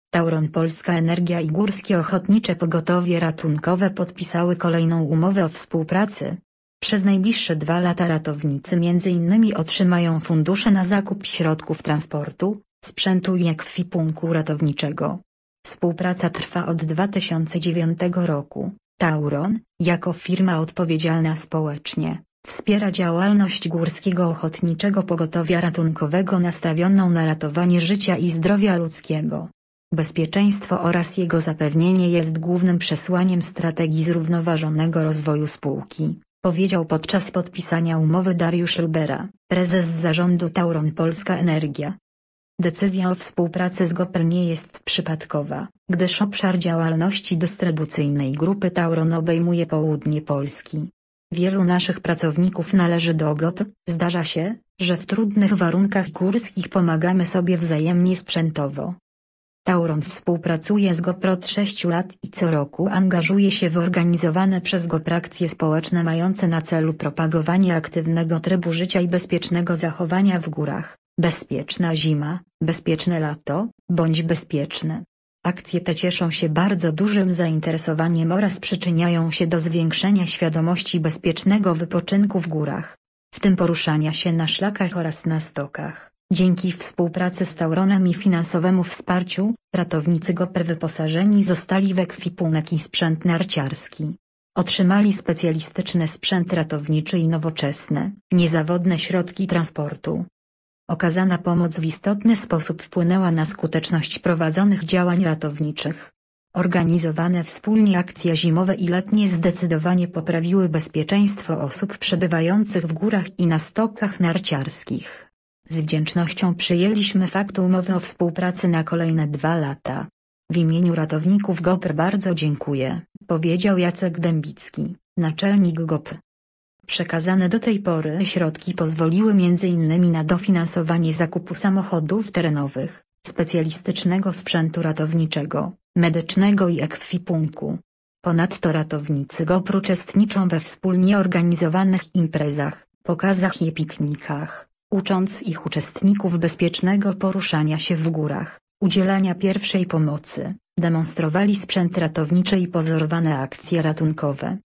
Tauron, Polska Energia i Górskie Ochotnicze Pogotowie Ratunkowe podpisały kolejną umowę o współpracy. Przez najbliższe 2 lata ratownicy m.in. otrzymają fundusze na zakup środków transportu, sprzętu i ekwipunku ratowniczego. Współpraca trwa od 2009 roku. Tauron, jako firma odpowiedzialna społecznie, wspiera działalność Górskiego Ochotniczego Pogotowia Ratunkowego nastawioną na ratowanie życia i zdrowia ludzkiego. Bezpieczeństwo oraz jego zapewnienie jest głównym przesłaniem strategii zrównoważonego rozwoju spółki, powiedział podczas podpisania umowy Dariusz Rubera, prezes zarządu Tauron Polska Energia. Decyzja o współpracy z GOPR nie jest przypadkowa, gdyż obszar działalności dystrybucyjnej grupy Tauron obejmuje południe Polski. Wielu naszych pracowników należy do GOPR. Zdarza się, że w trudnych warunkach górskich pomagamy sobie wzajemnie sprzętowo. Tauron współpracuje z GOPR od 6 lat i co roku angażuje się w organizowane przez GOPR akcje społeczne mające na celu propagowanie aktywnego trybu życia i bezpiecznego zachowania w górach. Bezpieczna zima, bezpieczne lato, bądź bezpieczne. Akcje te cieszą się bardzo dużym zainteresowaniem oraz przyczyniają się do zwiększenia świadomości bezpiecznego wypoczynku w górach, w tym poruszania się na szlakach oraz na stokach. Dzięki współpracy z Tauronem i finansowemu wsparciu, ratownicy GOPR wyposażeni zostali w ekwipunek i sprzęt narciarski. Otrzymali specjalistyczny sprzęt ratowniczy i nowoczesne, niezawodne środki transportu. Okazana pomoc w istotny sposób wpłynęła na skuteczność prowadzonych działań ratowniczych. Organizowane wspólnie akcje zimowe i letnie zdecydowanie poprawiły bezpieczeństwo osób przebywających w górach i na stokach narciarskich. Z wdzięcznością przyjęliśmy fakt umowy o współpracy na kolejne 2 lata. W imieniu ratowników GOPR bardzo dziękuję, powiedział Jacek Dębicki, naczelnik GOPR. Przekazane do tej pory środki pozwoliły m.in. na dofinansowanie zakupu samochodów terenowych, specjalistycznego sprzętu ratowniczego, medycznego i ekwipunku. Ponadto ratownicy GOPR uczestniczą we wspólnie organizowanych imprezach, pokazach i piknikach, ucząc ich uczestników bezpiecznego poruszania się w górach, udzielania pierwszej pomocy, demonstrowali sprzęt ratowniczy i pozorowane akcje ratunkowe.